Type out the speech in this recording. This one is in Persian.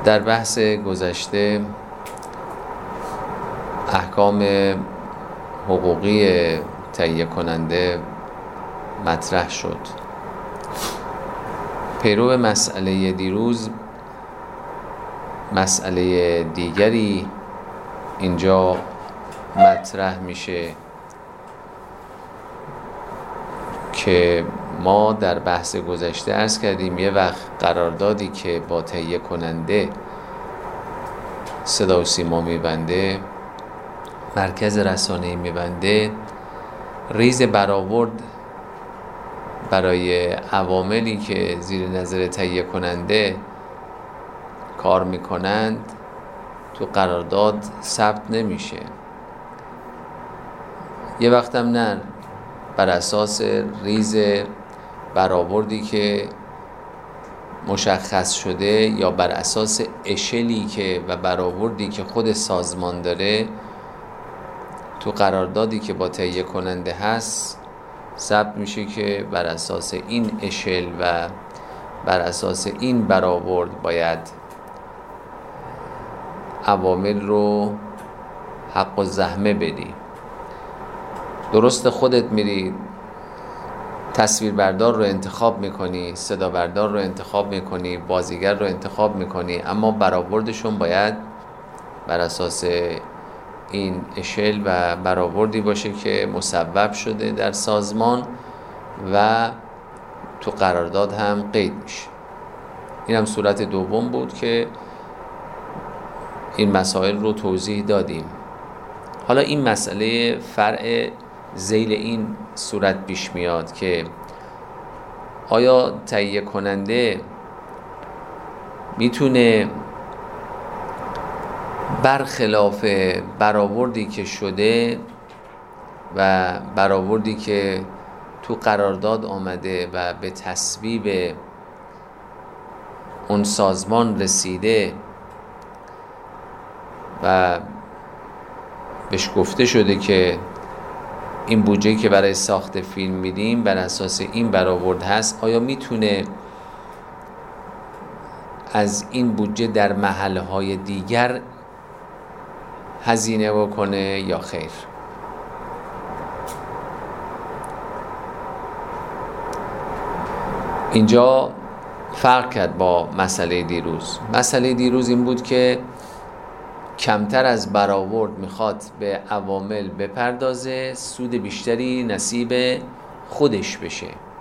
در بحث گذشته احکام حقوقی تهیه کننده مطرح شد. پیرو مسئله دیروز مسئله دیگری اینجا مطرح میشه که ما در بحث گذشته عرض کردیم یه وقت قراردادی که با تهیه کننده صدا و سیما میبنده، مرکز رسانه‌ای میبنده، ریز برآورد برای عواملی که زیر نظر تهیه کننده کار میکنند تو قرارداد ثبت نمیشه. یه وقتم نه، بر اساس ریز برآوردی که مشخص شده یا بر اساس اشلی که و برآوردی که خود سازمان داره تو قراردادی که با تهیه کننده هست ثبت میشه که بر اساس این اشل و بر اساس این برآورد باید عوامل رو حق و زحمه بدی. درست خودت میری تصویربردار رو انتخاب میکنی، صدا بردار رو انتخاب میکنی، بازیگر رو انتخاب میکنی، اما برآوردشون باید بر اساس این اشل و برآوردی باشه که مصوب شده در سازمان و تو قرارداد هم قید میشه. این هم صورت دوم بود که این مسائل رو توضیح دادیم. حالا این مسئله فرع ذیل این صورت پیش میاد که آیا تهیه کننده میتونه برخلاف برآوردی که شده و برآوردی که تو قرارداد آمده و به تصویب اون سازمان رسیده و بهش گفته شده که این بودجه که برای ساخت فیلم میدیم بر اساس این برآورد هست، آیا میتونه از این بودجه در محلهای دیگر هزینه بکنه یا خیر؟ اینجا فرق کرد با مسئله دیروز. مسئله دیروز این بود که کمتر از برآورد میخواد به عوامل بپردازه، سود بیشتری نصیب خودش بشه.